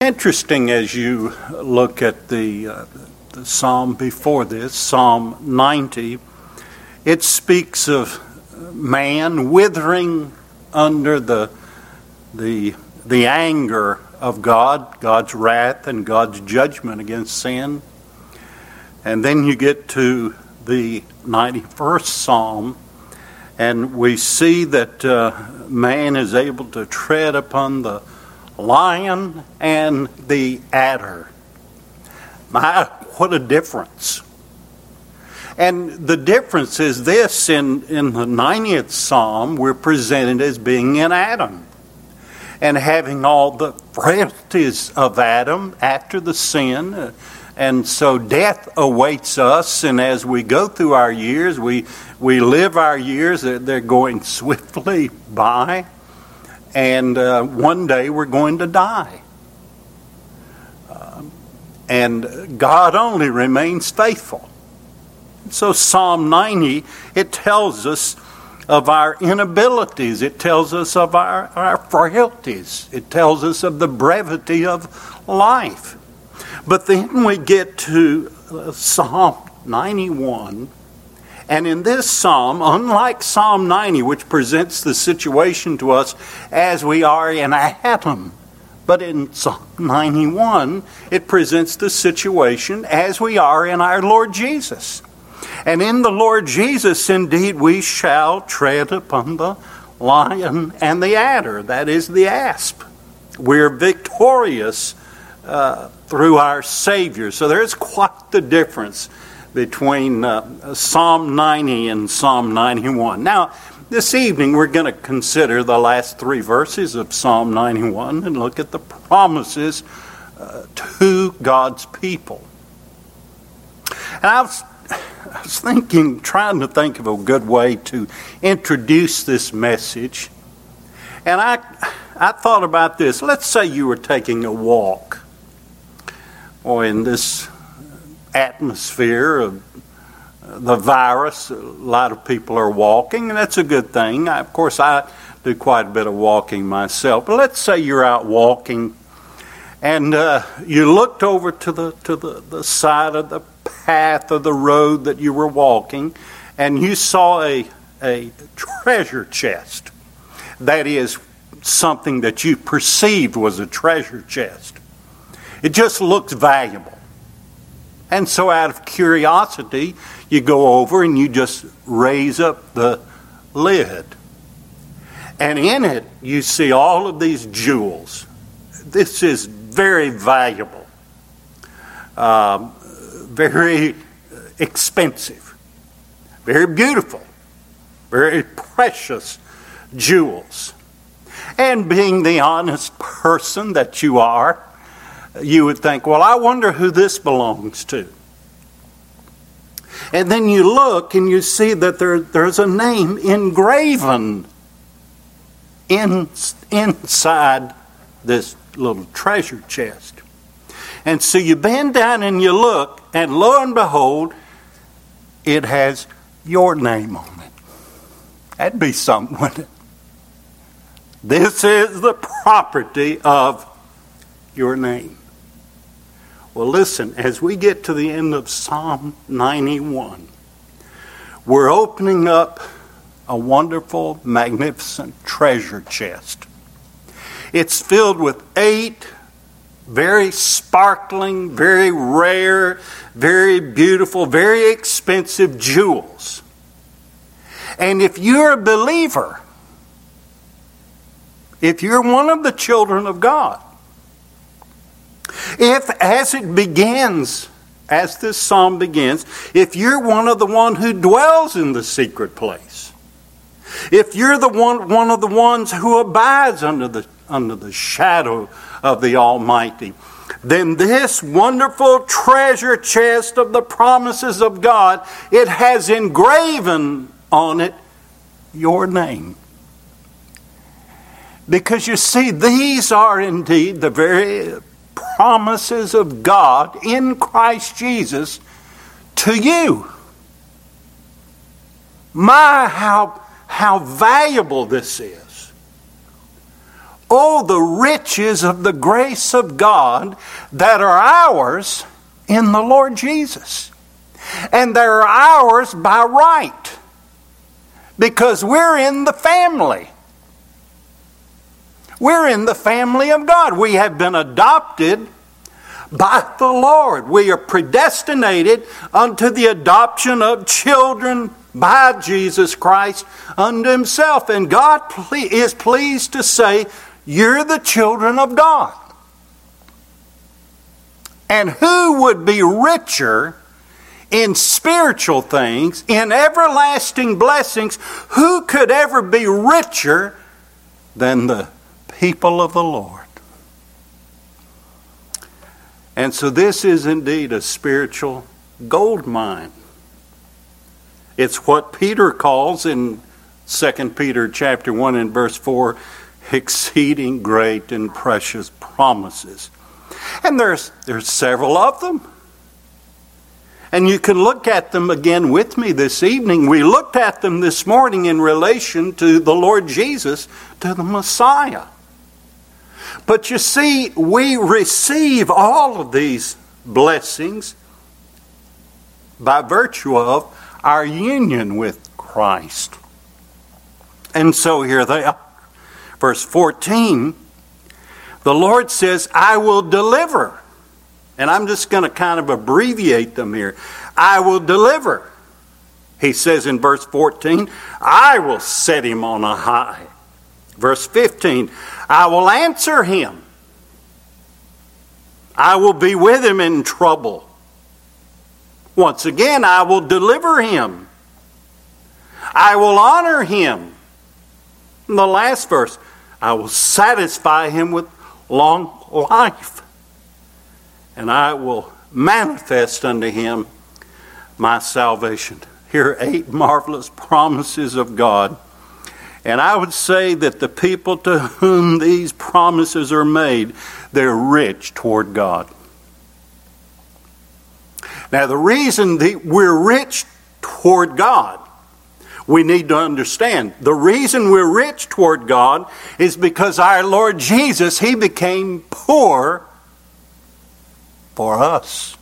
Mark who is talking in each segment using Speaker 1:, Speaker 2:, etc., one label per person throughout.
Speaker 1: Interesting as you look at the psalm before this, Psalm 90, it speaks of man withering under the anger of God, God's wrath and God's judgment against sin. And then you get to the 91st Psalm, and we see that man is able to tread upon the lion and the adder. My, what a difference. And the difference is this, in the 90th Psalm, we're presented as being in Adam and having all the frailties of Adam after the sin. And so death awaits us, and as we go through our years, we live our years, they're going swiftly by. And one day we're going to die. And God only remains faithful. So Psalm 90, it tells us of our inabilities. It tells us of our frailties. It tells us of the brevity of life. But then we get to Psalm 91. And in this psalm, unlike Psalm 90, which presents the situation to us as we are in Adam, but in Psalm 91, it presents the situation as we are in our Lord Jesus. And in the Lord Jesus, indeed, we shall tread upon the lion and the adder, that is the asp. We're victorious through our Savior. So there's quite the difference between Psalm 90 and Psalm 91. Now, this evening we're going to consider the last three verses of Psalm 91 and look at the promises to God's people. And I was trying to think of a good way to introduce this message. And I thought about this. Let's say you were taking a walk, or in this atmosphere of the virus, a lot of people are walking, and that's a good thing. Of course, I do quite a bit of walking myself. But let's say you're out walking, and you looked over to the side of the path of the road that you were walking, and you saw a treasure chest. That is, something that you perceived was a treasure chest. It just looks valuable. And so out of curiosity, you go over and you just raise up the lid. And in it, you see all of these jewels. This is very valuable, very expensive, very beautiful, very precious jewels. And being the honest person that you are, you would think, well, I wonder who this belongs to. And then you look and you see that there's a name engraven inside this little treasure chest. And so you bend down and you look, and lo and behold, it has your name on it. That'd be something, wouldn't it? This is the property of your name. Well, listen, as we get to the end of Psalm 91, we're opening up a wonderful, magnificent treasure chest. It's filled with 8 very sparkling, very rare, very beautiful, very expensive jewels. And if you're a believer, if you're one of the children of God, if, as it begins, as this psalm begins, if you're one of who dwells in the secret place, if you're one of the ones who abides under the shadow of the Almighty, then this wonderful treasure chest of the promises of God, it has engraven on it your name. Because you see, these are indeed the very promises of God in Christ Jesus to you. My, how valuable this is. Oh, the riches of the grace of God that are ours in the Lord Jesus. And they're ours by right, because we're in the family. We're in the family of God. We have been adopted by the Lord. We are predestinated unto the adoption of children by Jesus Christ unto himself. And God is pleased to say, you're the children of God. And who would be richer in spiritual things, in everlasting blessings? Who could ever be richer than the people of the Lord? And so this is indeed a spiritual gold mine. It's what Peter calls in 2 Peter chapter 1 and verse 4, exceeding great and precious promises. And there's several of them. And you can look at them again with me this evening. We looked at them this morning in relation to the Lord Jesus, to the Messiah. But you see, we receive all of these blessings by virtue of our union with Christ. And so here they are. Verse 14, the Lord says, I will deliver. And I'm just going to kind of abbreviate them here. I will deliver. He says in verse 14, I will set him on a high. Verse 15, I will answer him. I will be with him in trouble. Once again, I will deliver him. I will honor him. In the last verse, I will satisfy him with long life. And I will manifest unto him my salvation. Here are 8 marvelous promises of God. And I would say that the people to whom these promises are made, they're rich toward God. Now, the reason that we're rich toward God, we need to understand. The reason we're rich toward God is because our Lord Jesus, he became poor for us.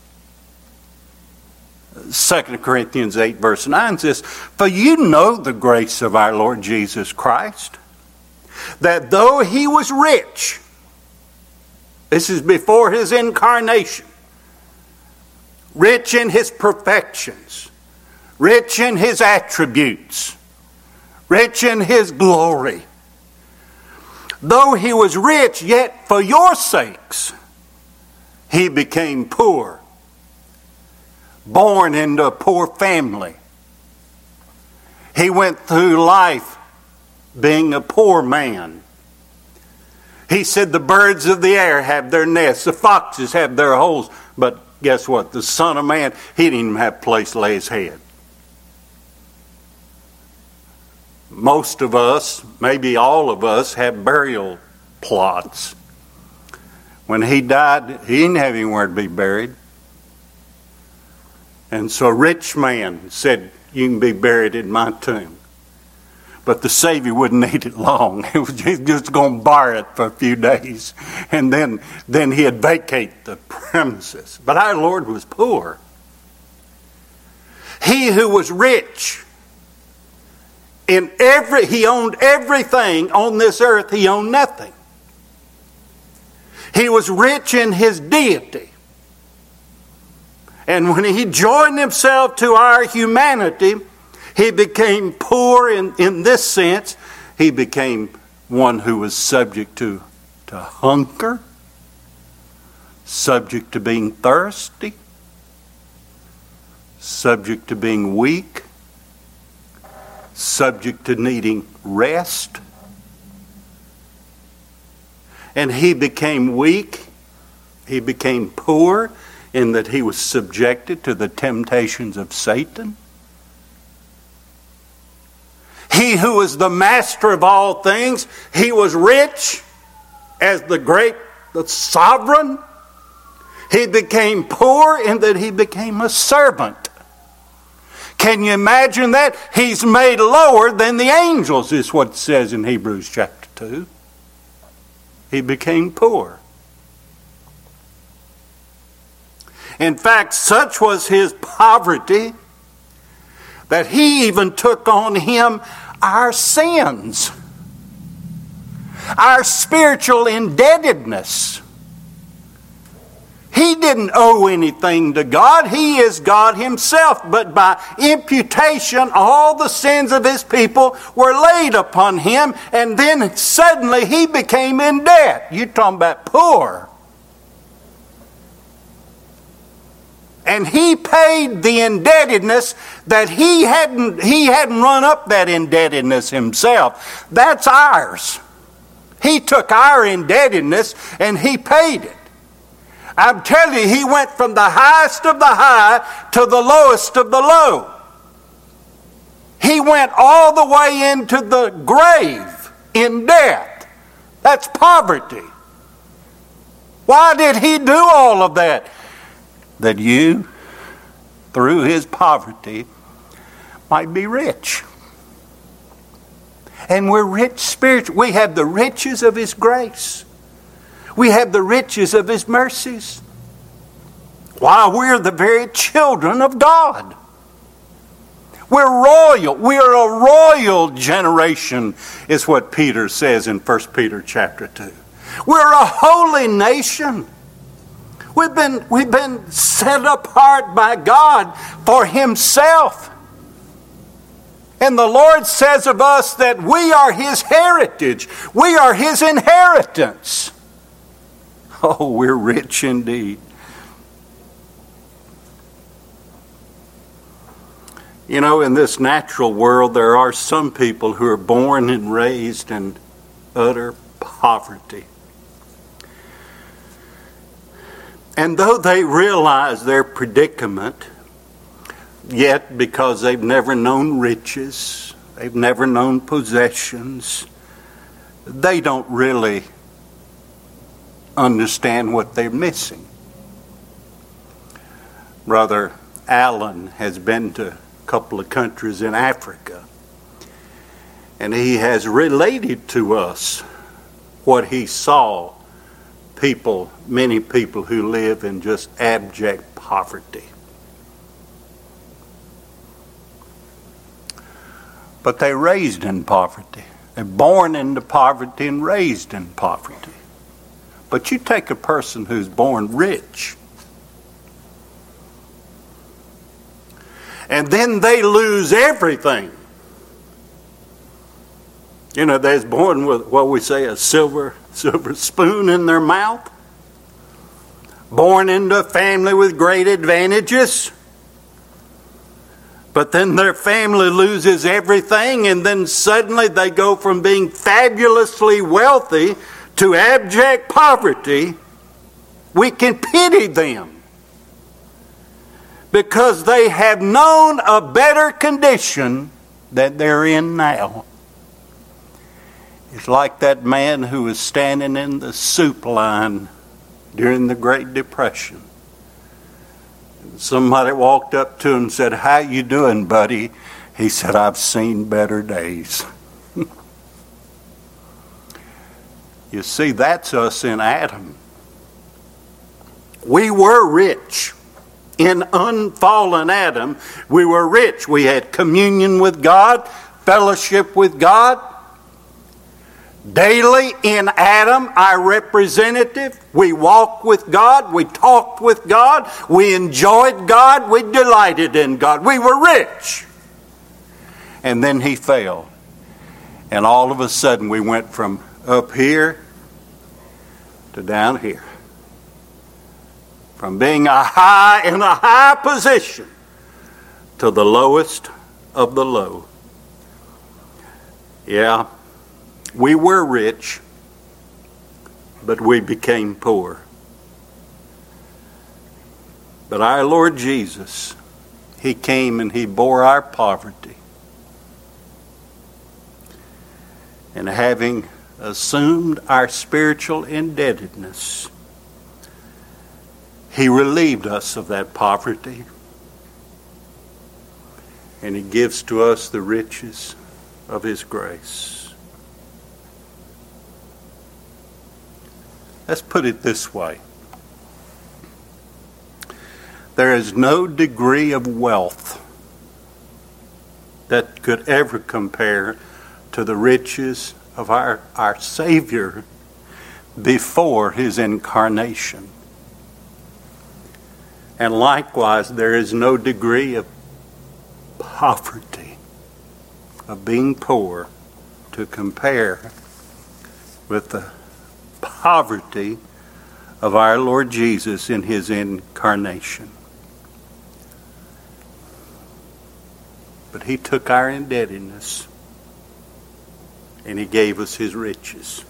Speaker 1: 2 Corinthians 8 verse 9 says, for you know the grace of our Lord Jesus Christ, that though he was rich, this is before his incarnation, rich in his perfections, rich in his attributes, rich in his glory, though he was rich, yet for your sakes he became poor. Born into a poor family. He went through life being a poor man. He said the birds of the air have their nests, the foxes have their holes, but guess what? The Son of Man, he didn't even have a place to lay his head. Most of us, maybe all of us, have burial plots. When he died, he didn't have anywhere to be buried. And so a rich man said, you can be buried in my tomb. But the Savior wouldn't need it long. He was just going to borrow it for a few days. And then he'd vacate the premises. But our Lord was poor. He who was rich, he owned everything on this earth. He owned nothing. He was rich in his deity. And when he joined himself to our humanity, he became poor in this sense. He became one who was subject to hunger, subject to being thirsty, subject to being weak, subject to needing rest. And he became weak. He became poor in that he was subjected to the temptations of Satan. He who was the master of all things, he was rich as the sovereign. He became poor in that he became a servant. Can you imagine that? He's made lower than the angels, is what it says in Hebrews chapter 2. he became poor. In fact, such was his poverty that he even took on him our sins, our spiritual indebtedness. He didn't owe anything to God. He is God himself. But by imputation, all the sins of his people were laid upon him. And then suddenly he became in debt. You're talking about poor. And he paid the indebtedness that he hadn't run up that indebtedness himself. That's ours. He took our indebtedness and he paid it. I'm telling you, he went from the highest of the high to the lowest of the low. He went all the way into the grave in debt. That's poverty. Why did he do all of that? That you, through his poverty, might be rich. And we're rich spiritually. We have the riches of his grace. We have the riches of his mercies. Why, we're the very children of God. We're royal. We're a royal generation, is what Peter says in 1 Peter chapter 2. We're a holy nation. We've been set apart by God for himself. And the Lord says of us that we are his heritage. We are his inheritance. Oh, we're rich indeed. You know, in this natural world, there are some people who are born and raised in utter poverty. And though they realize their predicament, yet because they've never known riches, they've never known possessions, they don't really understand what they're missing. Brother Allen has been to a couple of countries in Africa, and he has related to us what he saw many people who live in just abject poverty. But they're raised in poverty. They're born into poverty and raised in poverty. But you take a person who's born rich, and then they lose everything. You know, they're born with what we say a silver spoon in their mouth. Born into a family with great advantages. But then their family loses everything, and then suddenly they go from being fabulously wealthy to abject poverty. We can pity them because they have known a better condition that they're in now. It's like that man who was standing in the soup line during the Great Depression. Somebody walked up to him and said, "How you doing, buddy?" He said, "I've seen better days." You see, that's us in Adam. We were rich. In unfallen Adam, we were rich. We had communion with God, fellowship with God. Daily in Adam, our representative, we walked with God, we talked with God, we enjoyed God, we delighted in God. We were rich. And then he fell. And all of a sudden we went from up here to down here. From being in a high position to the lowest of the low. Yeah. We were rich, but we became poor. But our Lord Jesus, he came and he bore our poverty. And having assumed our spiritual indebtedness, he relieved us of that poverty. And he gives to us the riches of his grace. Let's put it this way. There is no degree of wealth that could ever compare to the riches of our Savior before his incarnation. And likewise, there is no degree of poverty, of being poor, to compare with the poverty of our Lord Jesus in his incarnation. But he took our indebtedness and he gave us his riches.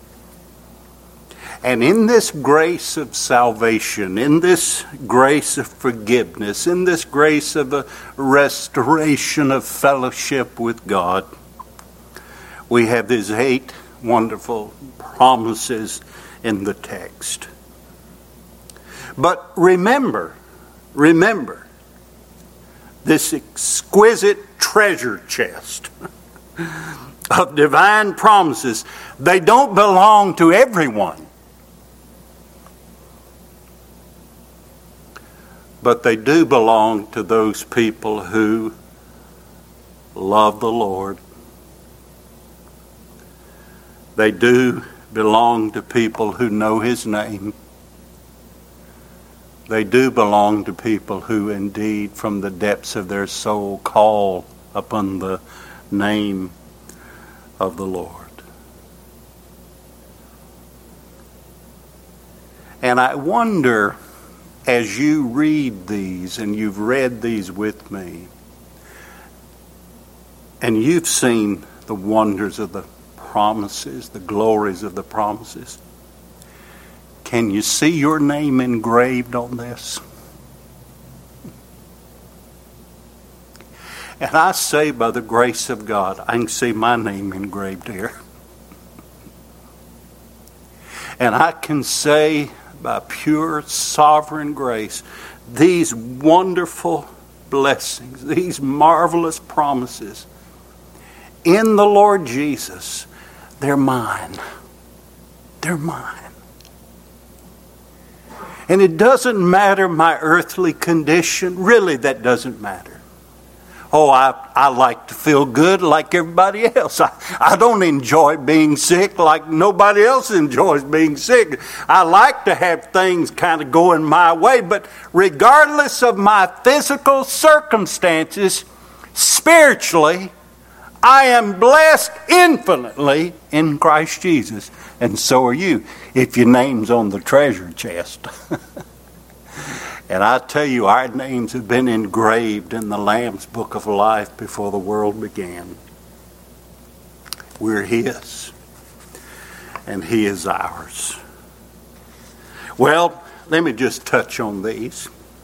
Speaker 1: And in this grace of salvation, in this grace of forgiveness, in this grace of a restoration of fellowship with God, we have these 8 wonderful promises in the text. But remember, this exquisite treasure chest of divine promises, they don't belong to everyone. But they do belong to those people who love the Lord. They do belong to people who know his name. They do belong to people who indeed from the depths of their soul call upon the name of the Lord. And I wonder, as you read these, and you've read these with me, and you've seen the wonders of the promises, the glories of the promises, can you see your name engraved on this? And I say, by the grace of God, I can see my name engraved here. And I can say, by pure sovereign grace, these wonderful blessings, these marvelous promises in the Lord Jesus, they're mine. They're mine. And it doesn't matter my earthly condition. Really, that doesn't matter. Oh, I like to feel good like everybody else. I don't enjoy being sick like nobody else enjoys being sick. I like to have things kind of going my way. But regardless of my physical circumstances, spiritually, I am blessed infinitely in Christ Jesus. And so are you, if your name's on the treasure chest. And I tell you, our names have been engraved in the Lamb's Book of Life before the world began. We're his, and he is ours. Well, let me just touch on these.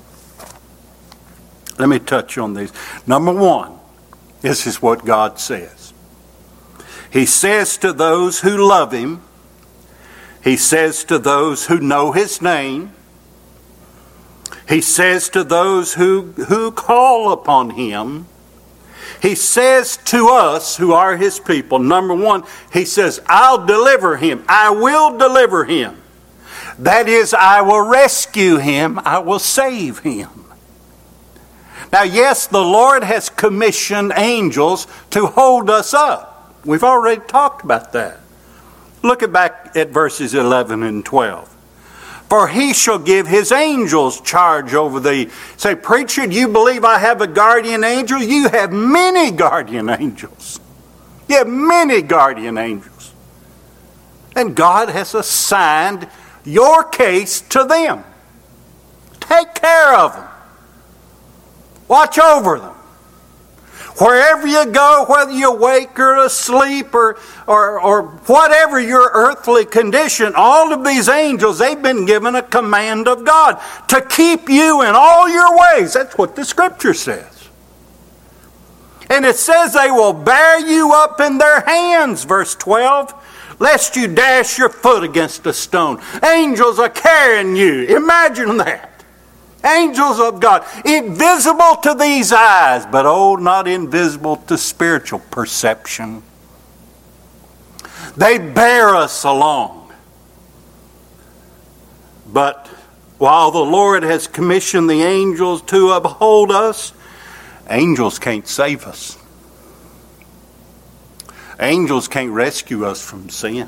Speaker 1: Number 1, this is what God says. He says to those who love him, he says to those who know his name, he says to those who call upon him, he says to us who are his people, number 1, he says, I'll deliver him. I will deliver him. That is, I will rescue him. I will save him. Now, yes, the Lord has commissioned angels to hold us up. We've already talked about that. Look back at verses 11 and 12. For he shall give his angels charge over thee. Say, preacher, do you believe I have a guardian angel? You have many guardian angels. You have many guardian angels. And God has assigned your case to them. Take care of them. Watch over them. Wherever you go, whether you're awake or asleep or whatever your earthly condition, all of these angels, they've been given a command of God to keep you in all your ways. That's what the Scripture says. And it says they will bear you up in their hands, verse 12, lest you dash your foot against a stone. Angels are carrying you. Imagine that. Angels of God, invisible to these eyes, but not invisible to spiritual perception. They bear us along. But while the Lord has commissioned the angels to uphold us, angels can't save us. Angels can't rescue us from sin.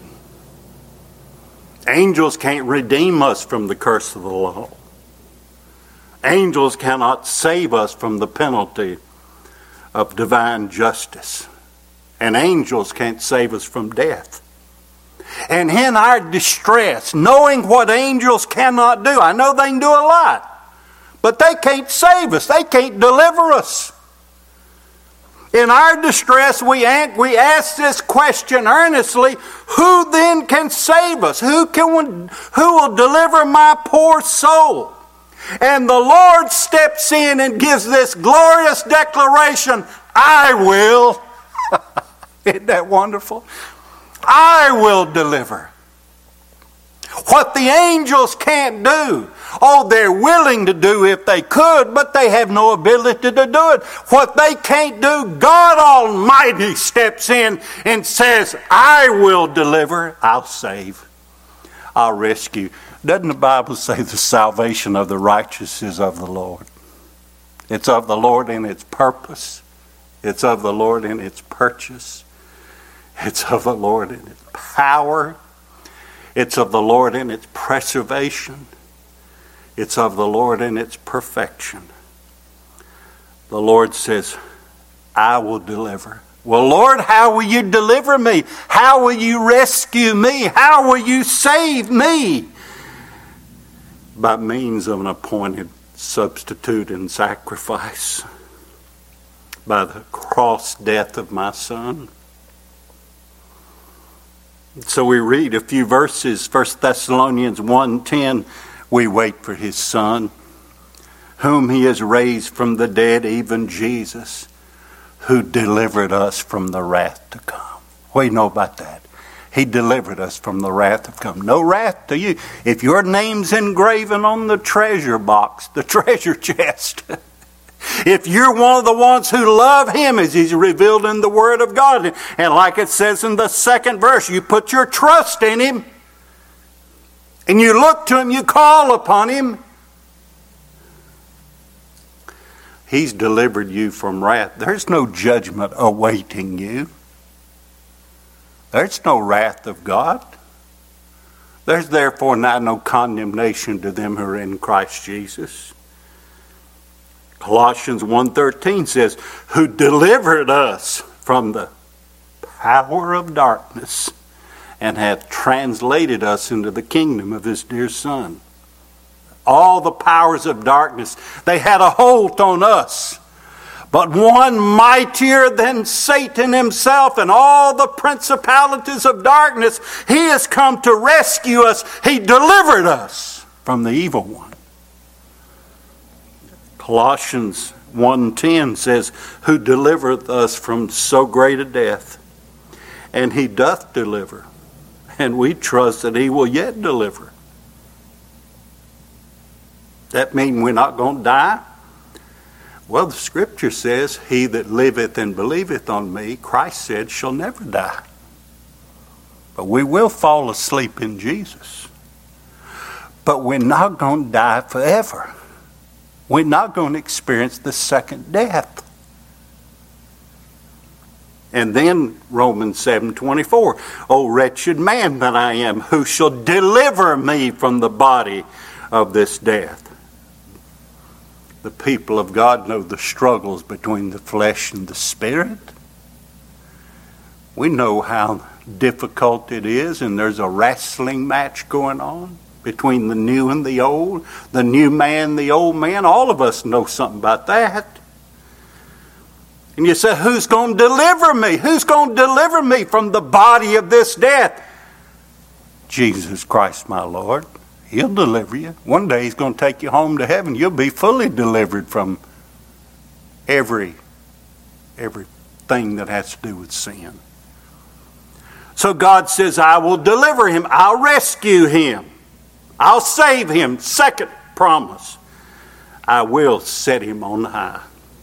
Speaker 1: Angels can't redeem us from the curse of the law. Angels cannot save us from the penalty of divine justice. And angels can't save us from death. And in our distress, knowing what angels cannot do, I know they can do a lot, but they can't save us. They can't deliver us. In our distress, we ask this question earnestly: who then can save us? Who will deliver my poor soul? And the Lord steps in and gives this glorious declaration: I will. Isn't that wonderful? I will deliver. What the angels can't do, they're willing to do if they could, but they have no ability to do it. What they can't do, God Almighty steps in and says, I will deliver, I'll save, I'll rescue. Doesn't the Bible say the salvation of the righteous is of the Lord? It's of the Lord in its purpose. It's of the Lord in its purchase. It's of the Lord in its power. It's of the Lord in its preservation. It's of the Lord in its perfection. The Lord says, I will deliver. Well, Lord, how will you deliver me? How will you rescue me? How will you save me? By means of an appointed substitute and sacrifice. By the cross death of my Son. So we read a few verses, 1 Thessalonians 1:10, we wait for his Son, whom he has raised from the dead, even Jesus, who delivered us from the wrath to come. What do you know about that? He delivered us from the wrath to come. No wrath to you. If your name's engraven on the treasure box, the treasure chest, if you're one of the ones who love him as he's revealed in the Word of God, and like it says in the second verse, you put your trust in him, and you look to him, you call upon him, he's delivered you from wrath. There's no judgment awaiting you. There's no wrath of God. There's therefore now no condemnation to them who are in Christ Jesus. Colossians 1:13 says, who delivered us from the power of darkness and hath translated us into the kingdom of his dear Son. All the powers of darkness, they had a hold on us. But one mightier than Satan himself and all the principalities of darkness, he has come to rescue us. He delivered us from the evil one. Colossians 1:10 says, who delivereth us from so great a death, and he doth deliver, and we trust that he will yet deliver. That mean we're not going to die? Well, the scripture says, he that liveth and believeth on me, Christ said, shall never die. But we will fall asleep in Jesus. But we're not going to die forever. We're not going to experience the second death. And then Romans 7:24, O wretched man that I am, who shall deliver me from the body of this death? The people of God know the struggles between the flesh and the spirit. We know how difficult it is, and there's a wrestling match going on between the new and the old, the new man, the old man. All of us know something about that. And you say, who's going to deliver me? Who's going to deliver me from the body of this death? Jesus Christ, my Lord. He'll deliver you. One day he's going to take you home to heaven. You'll be fully delivered from everything that has to do with sin. So God says, I will deliver him. I'll rescue him. I'll save him. Second promise. I will set him on high.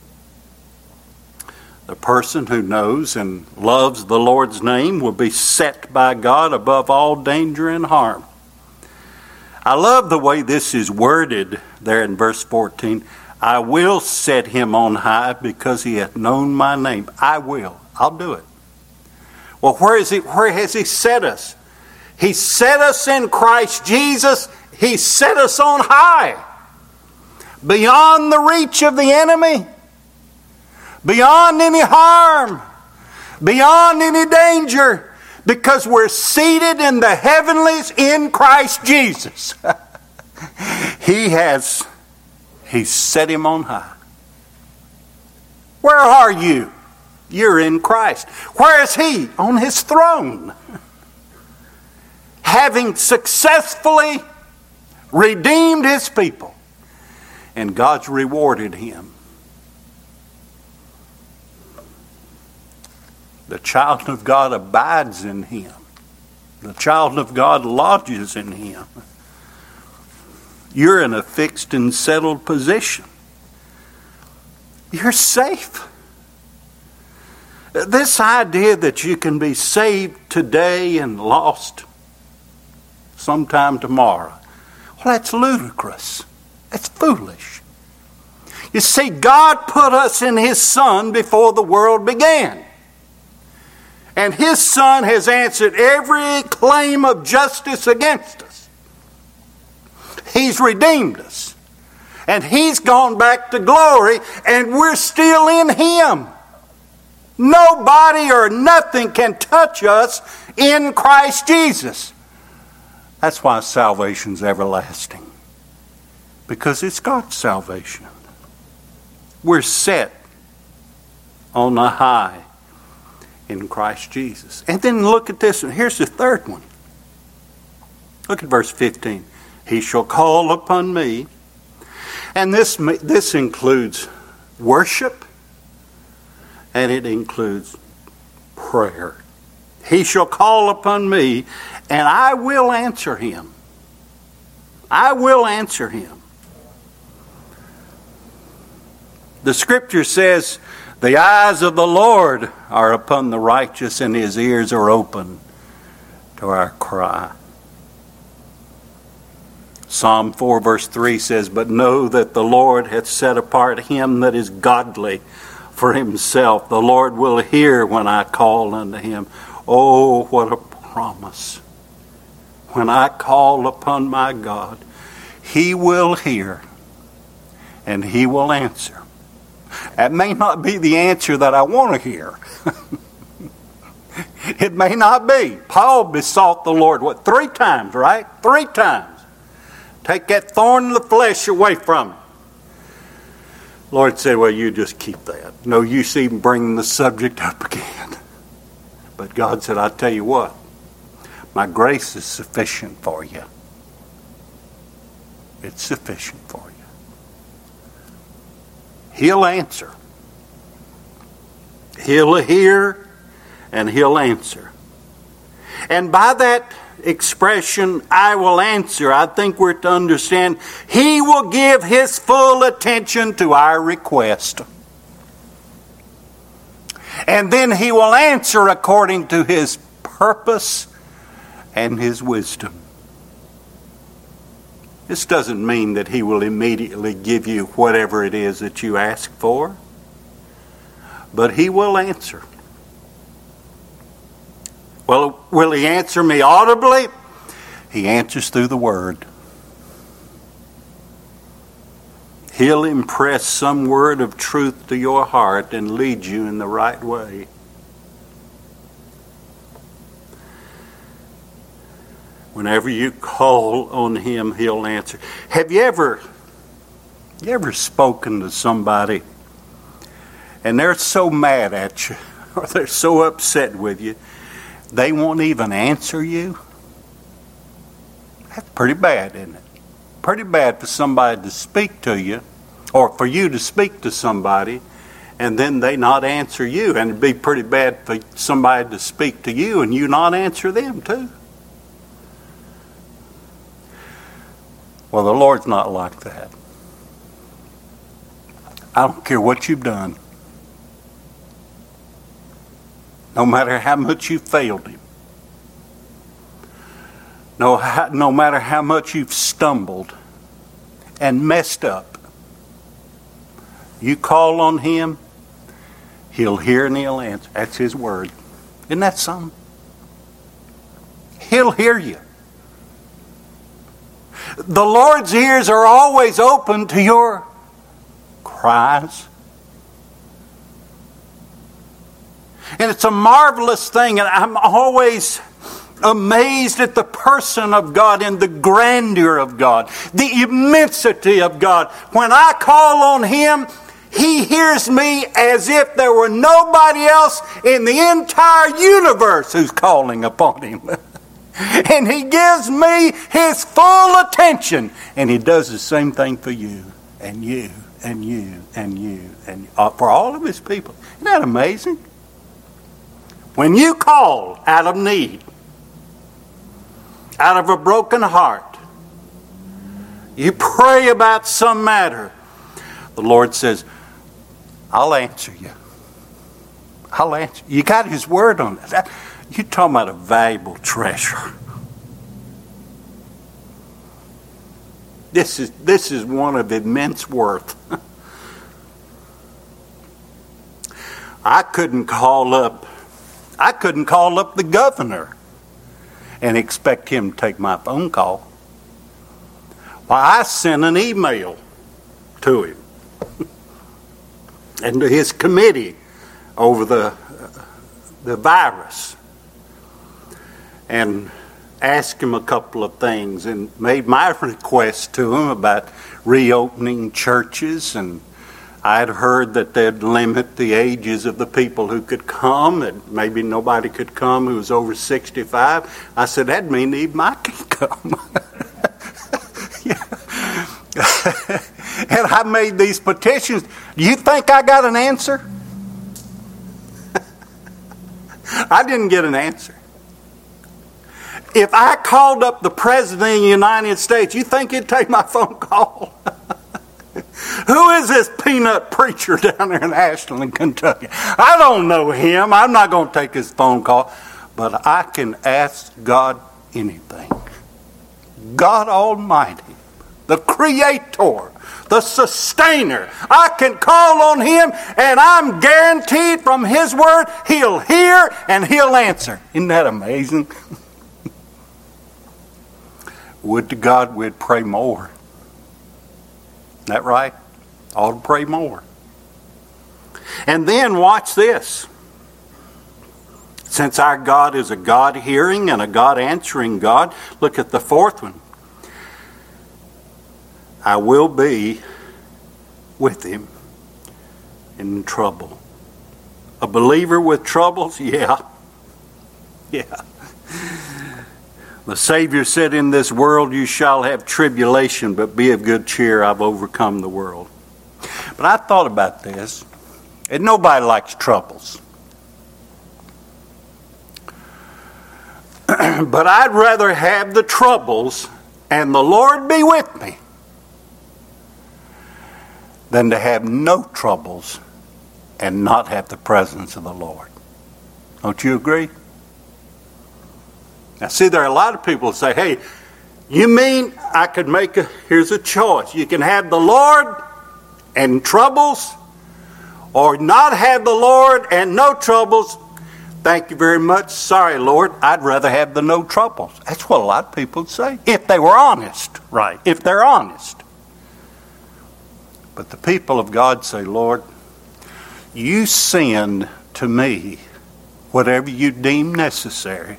Speaker 1: The person who knows and loves the Lord's name will be set by God above all danger and harm. I love the way this is worded there in verse 14. I will set him on high because he hath known my name. I will. I'll do it. Well, where has he set us? He set us in Christ Jesus. He set us on high. Beyond the reach of the enemy. Beyond any harm. Beyond any danger. Because we're seated in the heavenlies in Christ Jesus. He's set him on high. Where are you? You're in Christ. Where is he? On his throne. Having successfully redeemed his people. And God's rewarded him. The child of God abides in him. The child of God lodges in him. You're in a fixed and settled position. You're safe. This idea that you can be saved today and lost sometime tomorrow, well, that's ludicrous. That's foolish. You see, God put us in his Son before the world began. And his Son has answered every claim of justice against us. He's redeemed us. And he's gone back to glory, and we're still in him. Nobody or nothing can touch us in Christ Jesus. That's why salvation's everlasting. Because it's God's salvation. We're set on the high in Christ Jesus. And then look at this one. Here's the third one. Look at verse 15. He shall call upon me. And this includes worship. And it includes prayer. He shall call upon me, and I will answer him. I will answer him. The scripture says, the eyes of the Lord are upon the righteous, and his ears are open to our cry. Psalm 4 verse 3 says, but know that the Lord hath set apart him that is godly for himself. The Lord will hear when I call unto him. Oh, what a promise. When I call upon my God, he will hear and he will answer. That may not be the answer that I want to hear. It may not be. Paul besought the Lord, 3 times, right? 3 times. Take that thorn in the flesh away from him. Lord said, well, you just keep that. No use even bringing the subject up again. But God said, I tell you what, my grace is sufficient for you. It's sufficient for you. He'll answer. He'll hear and he'll answer. And by that expression, I will answer, I think we're to understand he will give his full attention to our request. And then he will answer according to his purpose and his wisdom. This doesn't mean that he will immediately give you whatever it is that you ask for, but he will answer. Well, will he answer me audibly? He answers through the Word. He'll impress some word of truth to your heart and lead you in the right way. Whenever you call on him, he'll answer. Have you ever spoken to somebody and they're so mad at you or they're so upset with you, they won't even answer you? That's pretty bad, isn't it? Pretty bad for somebody to speak to you, or for you to speak to somebody and then they not answer you. And it'd be pretty bad for somebody to speak to you and you not answer them too. Well, the Lord's not like that. I don't care what you've done. No matter how much you failed him. No matter how much you've stumbled and messed up, you call on Him, He'll hear and He'll answer. That's His word. Isn't that something? He'll hear you. The Lord's ears are always open to your cries. And it's a marvelous thing, and I'm always amazed at the person of God and the grandeur of God, the immensity of God. When I call on Him, He hears me as if there were nobody else in the entire universe who's calling upon Him. And He gives me His full attention. And He does the same thing for you, and you, and you, and you, and for all of His people. Isn't that amazing? When you call out of need, out of a broken heart, you pray about some matter, the Lord says, I'll answer you. I'll answer you. You got His word on it. You're talking about a valuable treasure. This is one of immense worth. I couldn't call up the governor and expect him to take my phone call. Why, I sent an email to him and to his committee over the virus, and asked him a couple of things and made my request to him about reopening churches. And I had heard that they'd limit the ages of the people who could come, and maybe nobody could come who was over 65. I said, that'd mean even I can come. And I made these petitions. Do you think I got an answer? I didn't get an answer. If I called up the President of the United States, you think he'd take my phone call? Who is this peanut preacher down there in Ashland, Kentucky? I don't know him. I'm not going to take his phone call. But I can ask God anything. God Almighty, the Creator, the Sustainer. I can call on Him, and I'm guaranteed from His Word He'll hear and He'll answer. Isn't that amazing? Would to God we'd pray more. Isn't that right? Ought to pray more. And then watch this. Since our God is a God hearing and a God answering God, look at the fourth one. I will be with him in trouble. A believer with troubles? Yeah. The Savior said, in this world you shall have tribulation, but be of good cheer, I've overcome the world. But I thought about this, and nobody likes troubles. But I'd rather have the troubles and the Lord be with me than to have no troubles and not have the presence of the Lord. Don't you agree? Now, see, there are a lot of people who say, hey, you mean I could here's a choice. You can have the Lord and troubles, or not have the Lord and no troubles. Thank you very much. Sorry, Lord, I'd rather have the no troubles. That's what a lot of people say, if they were honest, right? If they're honest. But the people of God say, Lord, you send to me whatever you deem necessary.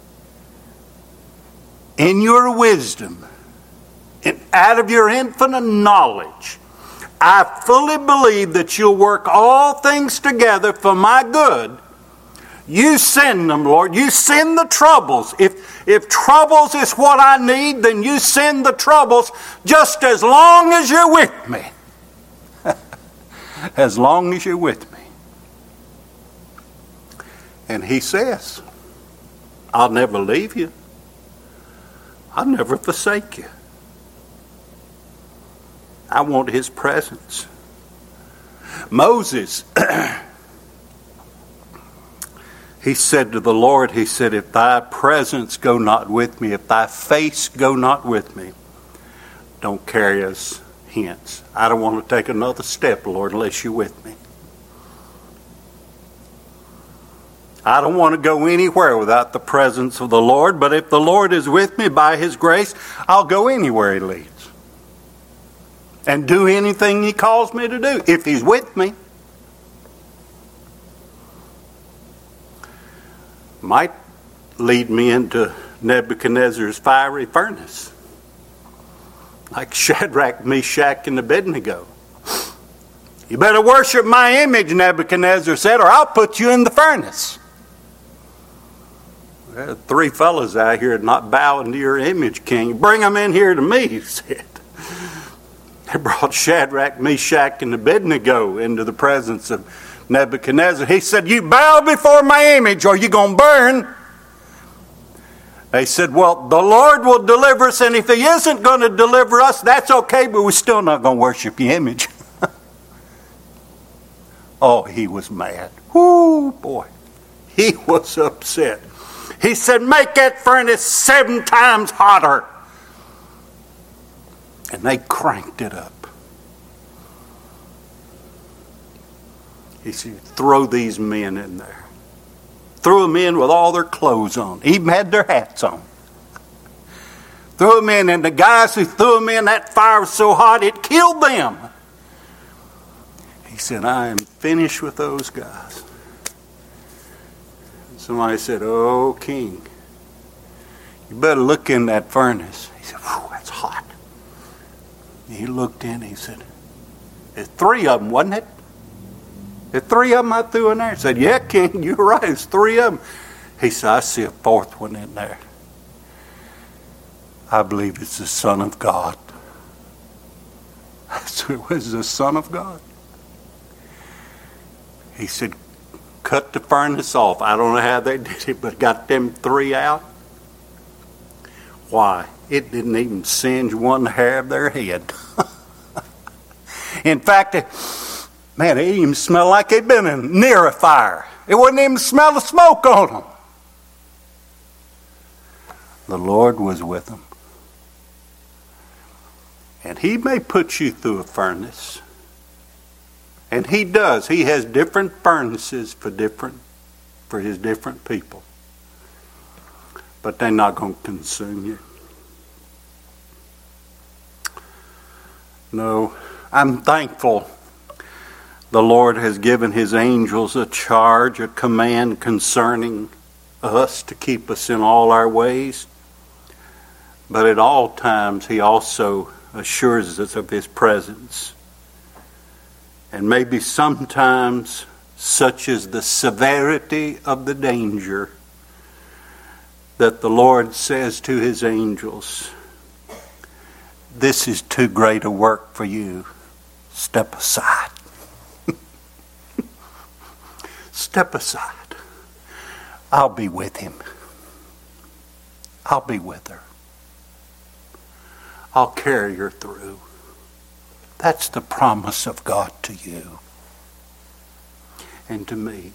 Speaker 1: In your wisdom and out of your infinite knowledge, I fully believe that you'll work all things together for my good. You send them, Lord. You send the troubles. If troubles is what I need, then you send the troubles just as long as you're with me. As long as you're with me. And he says, I'll never leave you. I'll never forsake you. I want his presence. He said to the Lord, he said, if thy presence go not with me, if thy face go not with me, don't carry us hence. I don't want to take another step, Lord, unless you're with me. I don't want to go anywhere without the presence of the Lord, but if the Lord is with me by his grace, I'll go anywhere he leads. And do anything he calls me to do, if he's with me. Might lead me into Nebuchadnezzar's fiery furnace. Like Shadrach, Meshach, and Abednego. You better worship my image, Nebuchadnezzar said, or I'll put you in the furnace. There are 3 fellows out here not bowing to your image, king. Bring them in here to me, he said. They brought Shadrach, Meshach, and Abednego into the presence of Nebuchadnezzar. He said, you bow before my image or you're going to burn. They said, well, the Lord will deliver us, and if he isn't going to deliver us, that's okay, but we're still not going to worship your image. Oh, he was mad. Whoo, boy. He was upset. He said, make that furnace 7 times hotter. And they cranked it up. He said, throw these men in there. Threw them in with all their clothes on. Even had their hats on. Threw them in, and the guys who threw them in, that fire was so hot it killed them. He said, I am finished with those guys. Somebody said, oh, king, you better look in that furnace. He said, whew, that's hot. And he looked in, he said, there's 3 of them, wasn't it? There's 3 of them I threw in there. He said, yeah, king, you're right, it's 3 of them. He said, I see a 4th one in there. I believe it's the Son of God. I said, was the Son of God? He said, cut the furnace off. I don't know how they did it, but got them 3 out. Why? It didn't even singe one hair of their head. In fact, man, it even smelled like they'd been near a fire. It wouldn't even smell the smoke on them. The Lord was with them. And he may put you through a furnace. And he does. He has different furnaces for his different people. But they're not going to consume you. No, I'm thankful the Lord has given his angels a charge, a command concerning us to keep us in all our ways. But at all times he also assures us of his presence. And maybe sometimes, such is the severity of the danger, that the Lord says to his angels, this is too great a work for you. Step aside. Step aside. I'll be with him. I'll be with her. I'll carry her through. That's the promise of God to you and to me.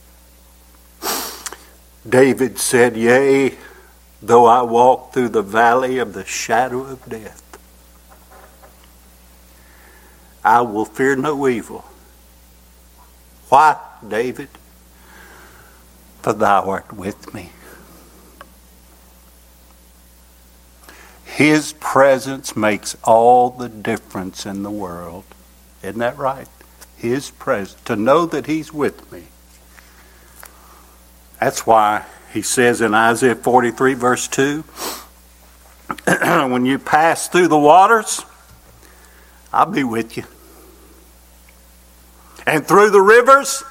Speaker 1: David said, yea, though I walk through the valley of the shadow of death, I will fear no evil. Why, David? For thou art with me. His presence makes all the difference in the world. Isn't that right? His presence. To know that he's with me. That's why he says in Isaiah 43 verse 2, when you pass through the waters, I'll be with you. And through the rivers,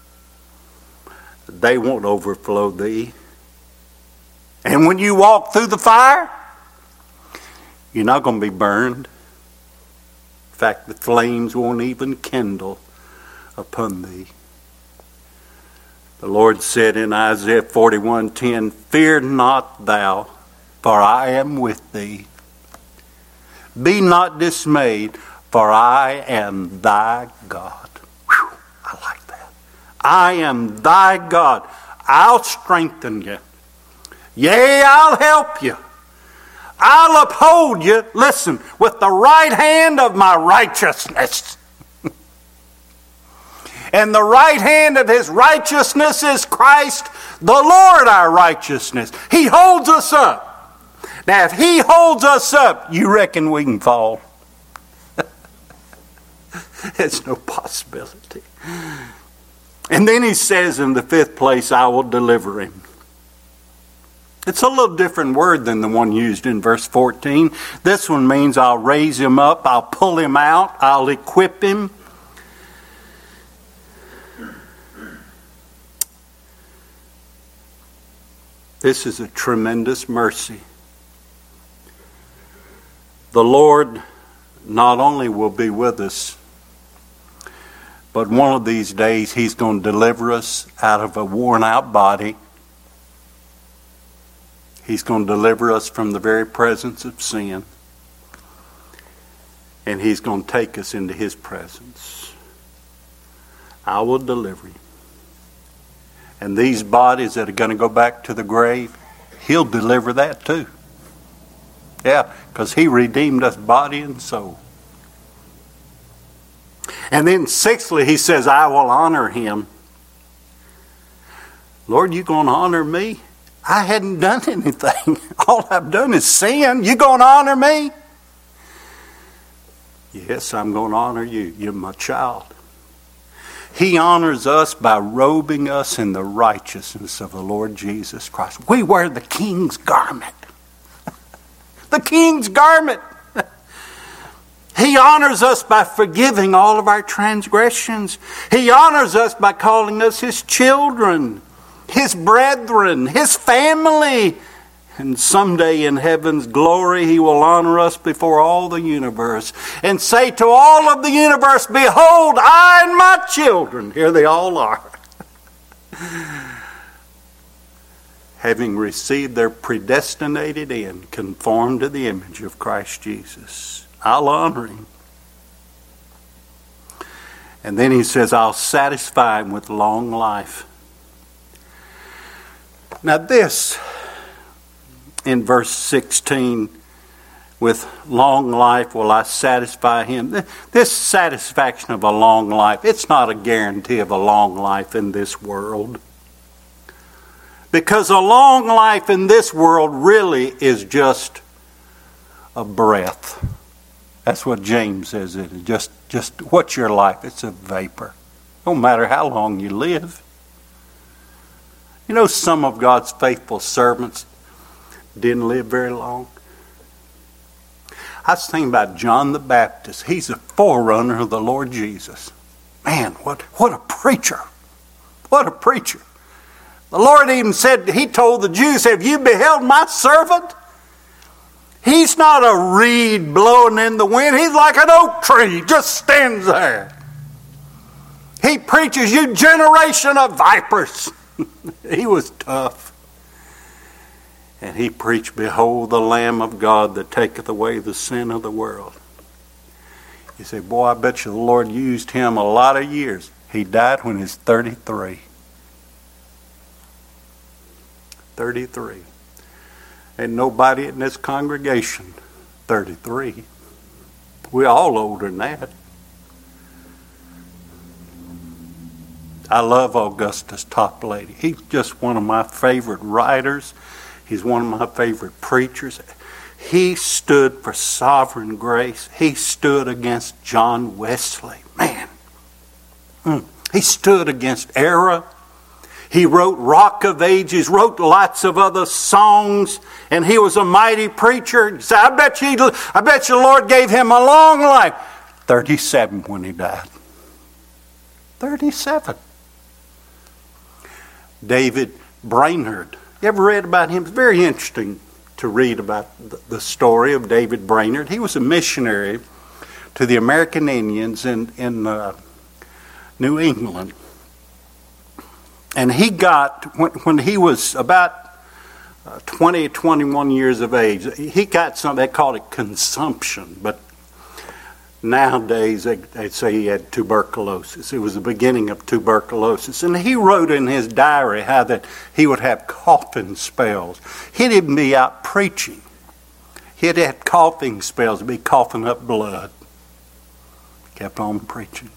Speaker 1: they won't overflow thee. And when you walk through the fire, you're not going to be burned. In fact, the flames won't even kindle upon thee. The Lord said in Isaiah 41:10, fear not thou, for I am with thee. Be not dismayed, for I am thy God. Whew, I like that. I am thy God. I'll strengthen you. Yea, I'll help you. I'll uphold you, listen, with the right hand of my righteousness. And the right hand of his righteousness is Christ, the Lord our righteousness. He holds us up. Now, if he holds us up, you reckon we can fall? It's no possibility. And then he says in the fifth place, I will deliver him. It's a little different word than the one used in verse 14. This one means I'll raise him up, I'll pull him out, I'll equip him. This is a tremendous mercy. The Lord not only will be with us, but one of these days he's going to deliver us out of a worn out body. He's going to deliver us from the very presence of sin. And he's going to take us into his presence. I will deliver him. And these bodies that are going to go back to the grave, he'll deliver that too. Yeah, because he redeemed us body and soul. And then sixthly, he says, I will honor him. Lord, you going to honor me? I hadn't done anything. All I've done is sin. You going to honor me? Yes, I'm going to honor you. You're my child. He honors us by robing us in the righteousness of the Lord Jesus Christ. We wear the king's garment. The king's garment. He honors us by forgiving all of our transgressions. He honors us by calling us his children, his brethren, his family. And someday in heaven's glory, he will honor us before all the universe and say to all of the universe, behold, I and my children, here they all are, having received their predestinated end, conformed to the image of Christ Jesus. I'll honor him. And then he says, I'll satisfy him with long life. Now this, in verse 16, with long life will I satisfy him. This satisfaction of a long life, it's not a guarantee of a long life in this world. Because a long life in this world really is just a breath. That's what James says. It is just what's your life? It's a vapor. No matter how long you live. You know, some of God's faithful servants didn't live very long. I was thinking about John the Baptist. He's a forerunner of the Lord Jesus. Man, what a preacher. What a preacher. The Lord even said, he told the Jews, have you beheld my servant? He's not a reed blowing in the wind. He's like an oak tree, just stands there. He preaches, you generation of vipers. He was tough. And he preached, behold the Lamb of God that taketh away the sin of the world. You say, boy, I bet you the Lord used him a lot of years. He died when he was 33. 33. And nobody in this congregation, 33. We're all older than that. I love Augustus Toplady. He's just one of my favorite writers. He's one of my favorite preachers. He stood for sovereign grace. He stood against John Wesley. Man. He stood against error. He wrote Rock of Ages, wrote lots of other songs, and he was a mighty preacher. So I bet you the Lord gave him a long life. 37 when he died. 37. David Brainerd. You ever read about him? It's very interesting to read about the story of David Brainerd. He was a missionary to the American Indians in New England. And he got, when he was about 20, 21 years of age, he got something, they called it consumption. But Nowadays, they say he had tuberculosis. It was the beginning of tuberculosis. And he wrote in his diary how that he would have coughing spells. He'd even be out preaching. He'd have coughing spells, be coughing up blood. Kept on preaching.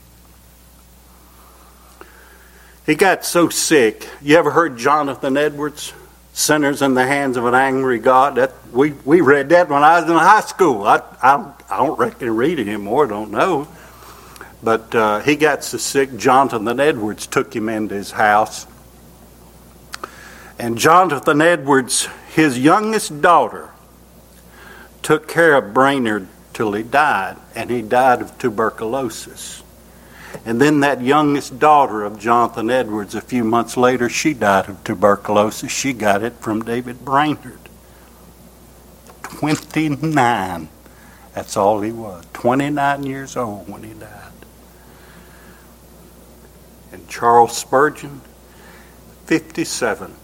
Speaker 1: He got so sick. You ever heard Jonathan Edwards? Sinners in the Hands of an Angry God. We read that when I was in high school. I don't reckon read it anymore, don't know. But he got so sick, Jonathan Edwards took him into his house. And Jonathan Edwards, his youngest daughter, took care of Brainerd till he died. And he died of tuberculosis. And then that youngest daughter of Jonathan Edwards, a few months later, she died of tuberculosis. She got it from David Brainerd. 29. That's all he was. 29 years old when he died. And Charles Spurgeon, 57.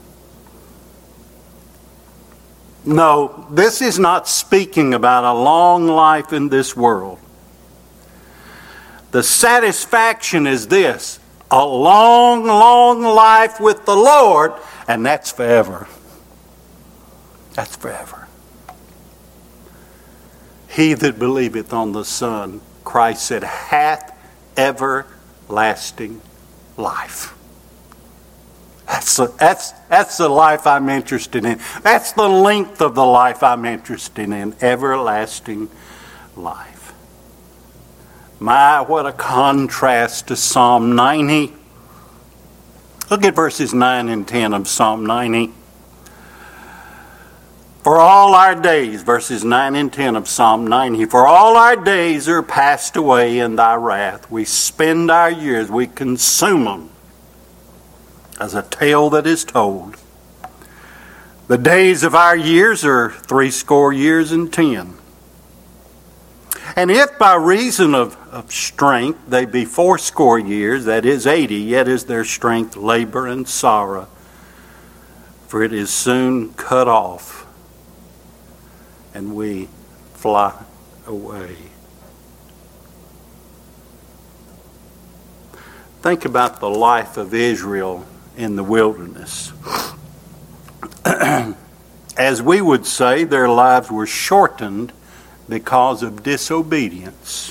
Speaker 1: No, this is not speaking about a long life in this world. The satisfaction is this: a long, long life with the Lord, and that's forever. That's forever. He that believeth on the Son, Christ said, hath everlasting life. That's the life I'm interested in. That's the length of the life I'm interested in. Everlasting life. My, what a contrast to Psalm 90. Look at verses 9 and 10 of Psalm 90. For all our days, verses 9 and 10 of Psalm 90, for all our days are passed away in thy wrath. We spend our years, we consume them as a tale that is told. The days of our years are 60 years and 10. And if by reason of strength they be 80 years, that is 80, yet is their strength labor and sorrow, for it is soon cut off, and we fly away. Think about the life of Israel in the wilderness. As we would say, their lives were shortened because of disobedience.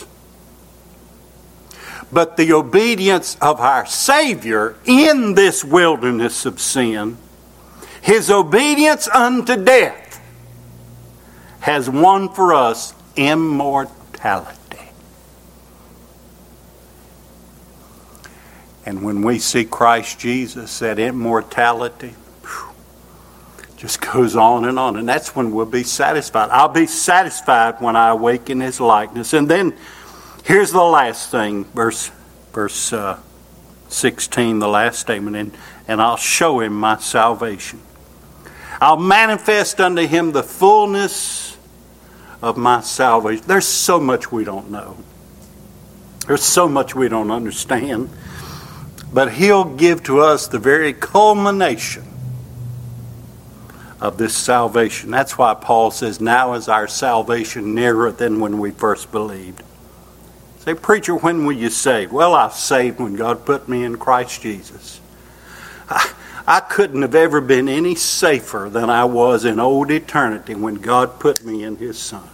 Speaker 1: But the obedience of our Savior in this wilderness of sin, his obedience unto death, has won for us immortality. And when we see Christ Jesus, that immortality just goes on. And that's when we'll be satisfied. I'll be satisfied when I awake in his likeness. And then here's the last thing, verse 16, the last statement. And I'll show him my salvation. I'll manifest unto him the fullness of my salvation. There's so much we don't know. There's so much we don't understand. But he'll give to us the very culmination of this salvation. That's why Paul says, now is our salvation nearer than when we first believed. Say, preacher, when were you saved? Well, I was saved when God put me in Christ Jesus. I couldn't have ever been any safer than I was in old eternity when God put me in his Son.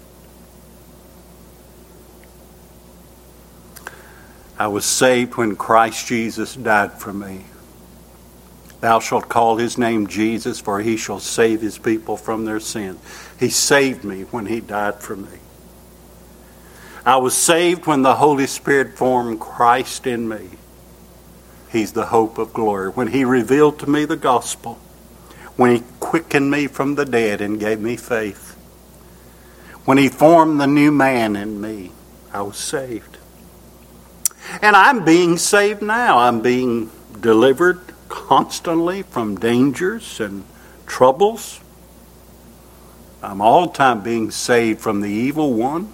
Speaker 1: I was saved when Christ Jesus died for me. Thou shalt call his name Jesus, for he shall save his people from their sins. He saved me when he died for me. I was saved when the Holy Spirit formed Christ in me. He's the hope of glory. When he revealed to me the gospel, when he quickened me from the dead and gave me faith, when he formed the new man in me, I was saved. And I'm being saved now. I'm being delivered constantly from dangers and troubles. I'm all the time being saved from the evil one.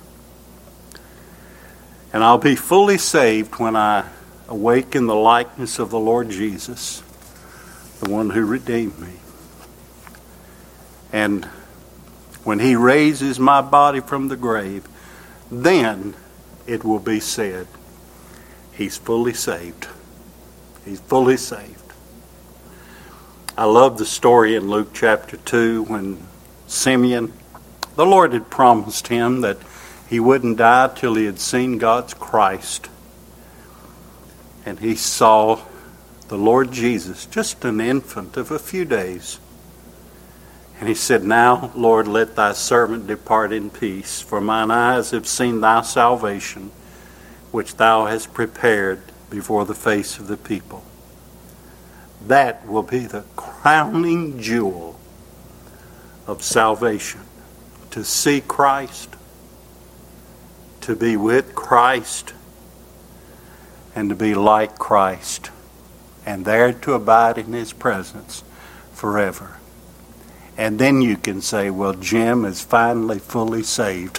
Speaker 1: And I'll be fully saved when I awake in the likeness of the Lord Jesus, the one who redeemed me. And when he raises my body from the grave, then it will be said, he's fully saved. He's fully saved. I love the story in Luke chapter 2 when Simeon, the Lord had promised him that he wouldn't die till he had seen God's Christ. And he saw the Lord Jesus, just an infant of a few days. And he said, "Now, Lord, let thy servant depart in peace, for mine eyes have seen thy salvation, which thou hast prepared before the face of the people." That will be the crowning jewel of salvation. To see Christ, to be with Christ, and to be like Christ, and there to abide in his presence forever. And then you can say, well, Jim is finally fully saved.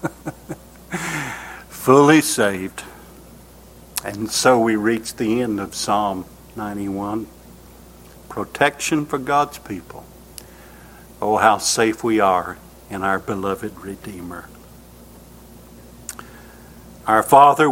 Speaker 1: Fully saved. And so we reach the end of Psalm 91. Protection for God's people. Oh, how safe we are in our beloved Redeemer. Our Father,